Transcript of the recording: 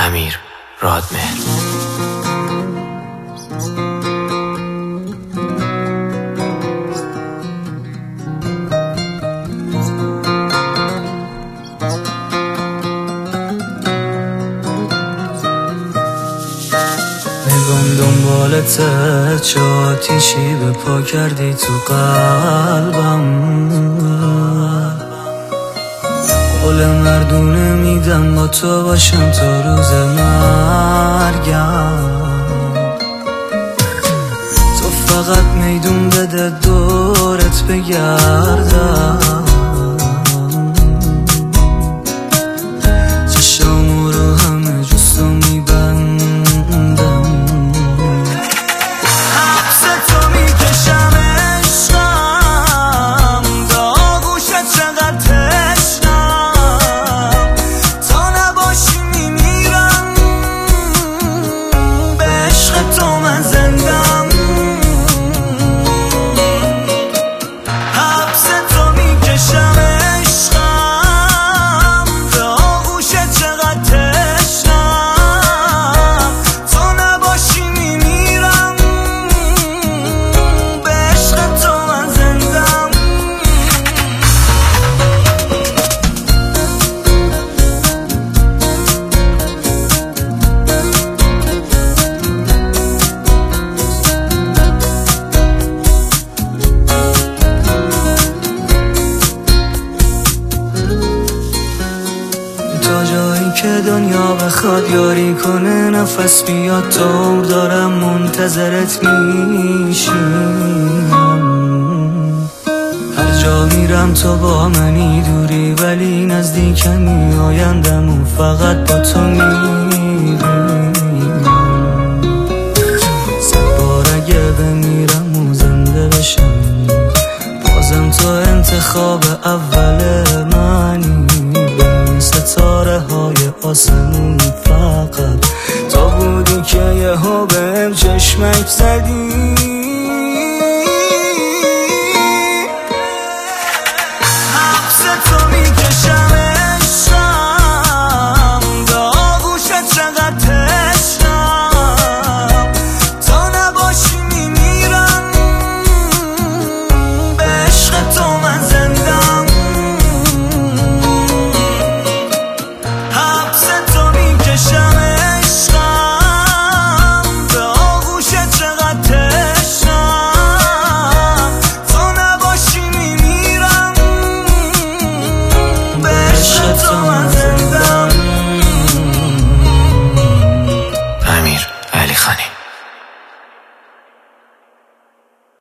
امیر رادمهر. نگام دنبالته، چه آتیشی به پا کردی تو قلبم. قول مردونه میدم با تو باشم تا روز مرگم. تو فقط میدون بده دورت بگردم، چشامو رو همه جستو میبندم. حبس تو میکشم عشقم، داغوشت چقدر تشنم. تا نباشی میمیرم، به عشق تو من زندم. حبس تو میکشم عشقم، داغوشت چقدر تشنم. تا نباشی میمیرم، به عشق تو من زندم. تا جایی که دنیا بخواد یاری کنه، نفس بیاد طور دارم منتظرت میشینم. هر جا میرم تو با منی، دوری ولی نزدیکمی. آیندم و فقط با تو میبینم. صد بار اگه بمیرم و زنده بشم، بازم تو انتخاب اول منی. بین ستاره های آسمون فقط تو بودی که یهو بهم چشمک زدی. حبس تو میکشم عشقم، داغوشت چقدر تشنم. تا نباشی میمیرم، به عشق تو من زندم. حبس تو میکشم عشقم، داغوشت چقدر تشنم. تا نباشی میمیرم، به عشق تو من زندم. امیر علی خانی.